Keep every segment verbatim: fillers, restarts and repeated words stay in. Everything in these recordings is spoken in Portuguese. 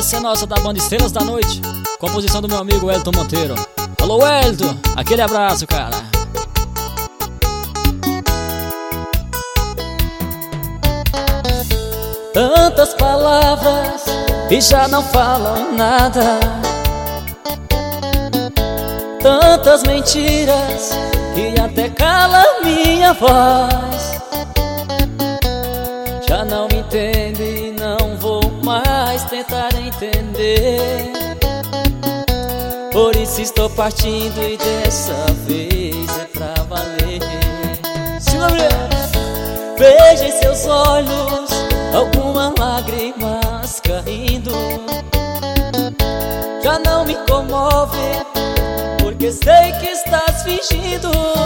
Essa é nossa da banda Estrelas da Noite, composição do meu amigo Wellington Monteiro. Alô Wellington, aquele abraço, cara. Tantas palavras e já não falam nada, tantas mentiras e até cala minha voz. Já não me entende, não vou mais tentar entender. Por isso estou partindo e dessa vez é pra valer. Veja em seus olhos algumas lágrimas caindo. Já não me comove, porque sei que estás fingindo.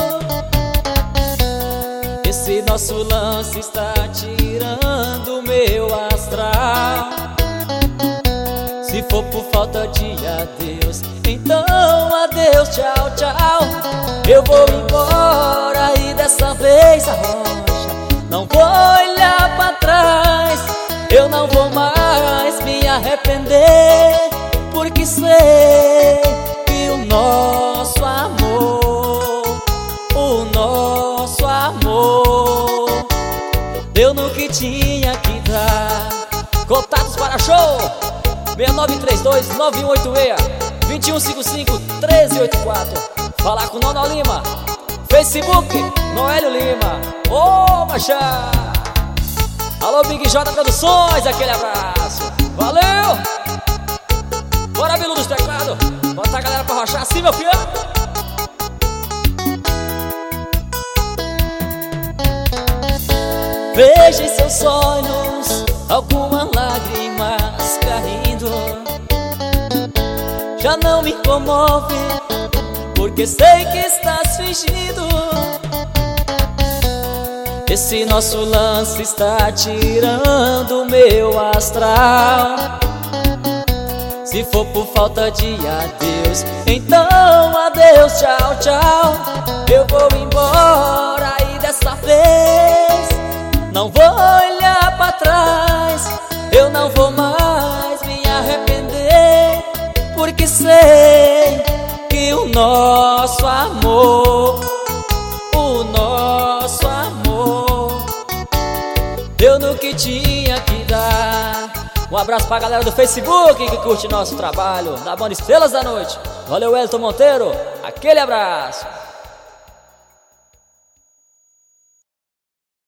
Esse nosso lance está tirando meu astral. Se for por falta de adeus, então adeus, tchau, tchau. Eu vou embora e dessa vez a rocha não vou olhar pra trás. Eu não vou mais me arrepender, porque sei que o nosso amor, o nosso amor deu no que tinha que dar. Contatos para show seis nove três dois, nove um oito seis, dois um cinco cinco, três oito quatro. Falar com Nono Lima, Facebook, Noélio Lima. Ô, oh, Machá! Alô, Big J Produções, aquele abraço. Valeu! Bora, Bilu dos teclados. Bota a galera pra rochar assim, meu filho. Veja em seus olhos algumas lágrimas caindo. Já não me comove, porque sei que estás fingindo. Esse nosso lance está tirando meu astral. Se for por falta de adeus, então adeus, tchau, tchau. Eu vou embora e dessa vez não vou olhar pra trás. Eu não vou mais me arrepender, porque sei que o nosso amor, o nosso amor deu no que tinha que dar. Um abraço pra galera do Facebook que curte nosso trabalho, da banda Estrelas da Noite. Valeu, Wellington Monteiro, aquele abraço.